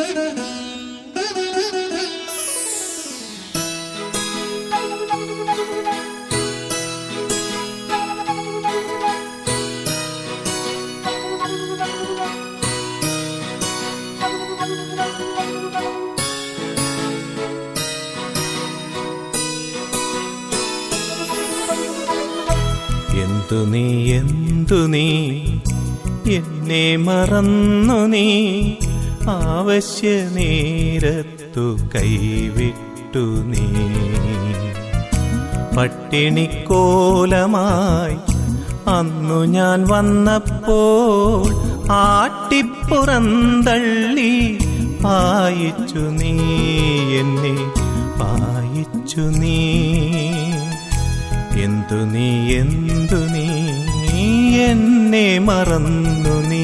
എന്തു നീ എന്നെ മറന്നു നീ ആവശ്യ നേരത്തു കൈവിട്ടു നീ പട്ടിണിക്കോലമായി അന്നു ഞാൻ വന്നപ്പോൾ ആട്ടിപ്പുറന്തള്ളി പായിച്ചു നീ എന്നെ പായിച്ചു നീ എന്തു നീ എന്നെ മറന്നു നീ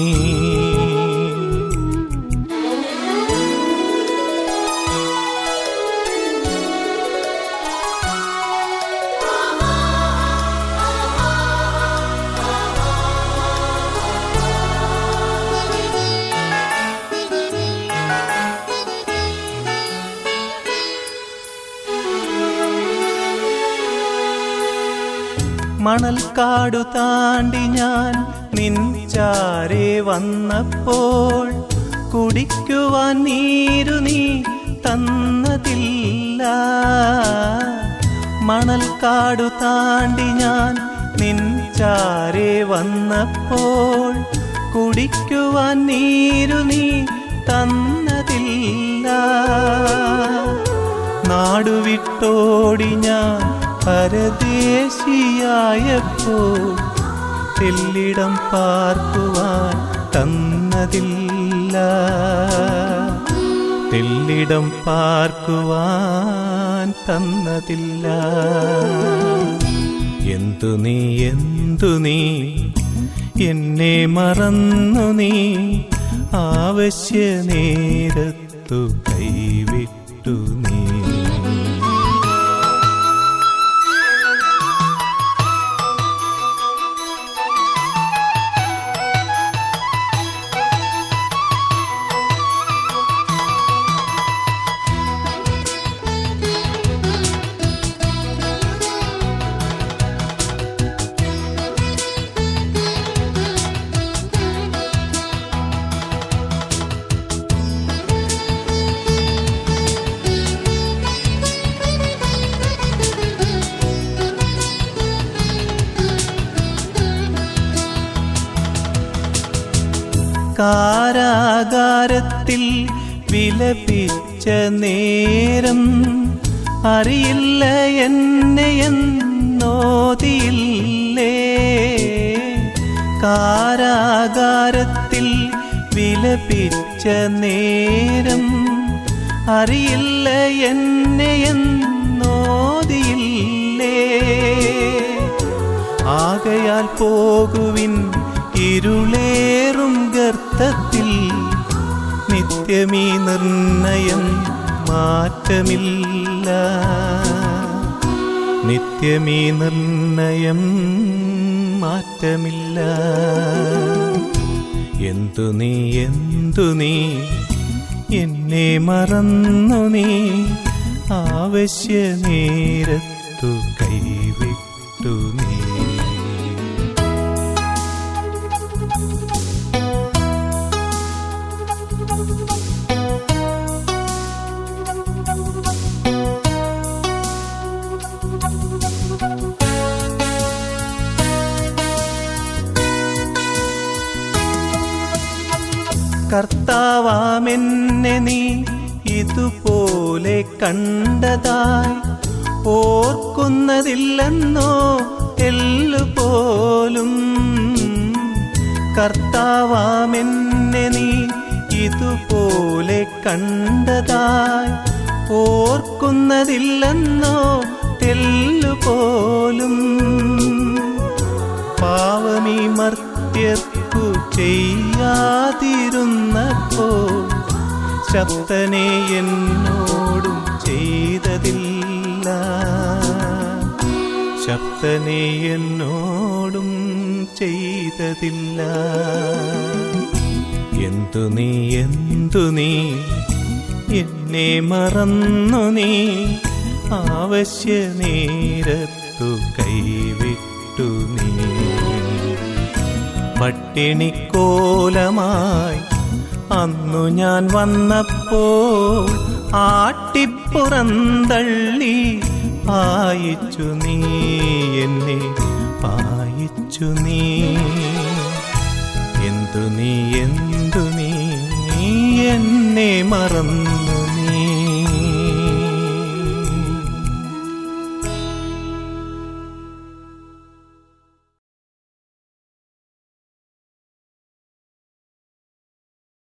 മണൽക്കാടു താണ്ടി ഞാൻ നിൻചാരെ വന്നപ്പോൾ കുടിക്കുവാൻ നീരു നീ തന്നതില്ല മണൽക്കാടു താണ്ടി ഞാൻ നിൻചാരെ വന്നപ്പോൾ കുടിക്കുവാൻ നീരു നീ തന്നതില്ല നാടുവിട്ടോടി ഞാൻ പരദേശിയായപ്പോൾ തെല്ലിടം പാർക്കുവാൻ തന്നതില്ല തെല്ലിടം പാർക്കുവാൻ തന്നതില്ല എന്തു നീ എന്നെ മറന്നു നീ ആവശ്യ നേരത്തു കൈവിട്ടു നീ കാരാകാരത്തിൽ വിലപിച്ച നേരം അറിയില്ല എന്നെയെന്നോതിയില്ലേ കാരാകാരത്തിൽ വിലപിച്ച നേരം അറിയില്ല എന്നെയെന്നോതിയില്ലേ ആകയാൽ പോകുവിൻ ഇരുളേറും ഗർത്തത്തിൽ നിത്യമീ നിർണയം മാറ്റമില്ല നിത്യമീ നിർണയം മാറ്റമില്ല എന്തു നീ എന്നെ മറന്നു നീ ആവശ്യ നേരത്തു കൈവിട്ടു നീ കർത്താവാമെന്നെ നീ ഇതുപോലെ കണ്ടതായി ഓർക്കുന്നതില്ലെന്നോ എല്ലുപോലും കർത്താവാമെന്നെ നീ ഇതുപോലെ കണ്ടതായി ഓർക്കുന്നതില്ലെന്നോ തെല്ലുപോലും പാവമീ മർത്യർക്കു ചെയ്യാതിരുന്നപ്പോൾ ശബ്ദനെ എന്നോടും ചെയ്തതില്ല ശബ്ദനെ എന്നോടും ചെയ്തതില്ല എന്തു നീ എന്നെ മറന്നു നീ ആവശ്യ നേരത്തു കൈവിട്ടു നീ. പട്ടിണിക്കോലമായി അന്നു ഞാൻ വന്നപ്പോൾ ആട്ടിപ്പുറന്തള്ളി പായിച്ചു നീ എന്നെ പായിച്ചു നീ. എന്തു നീ എന്നെ മറന്നു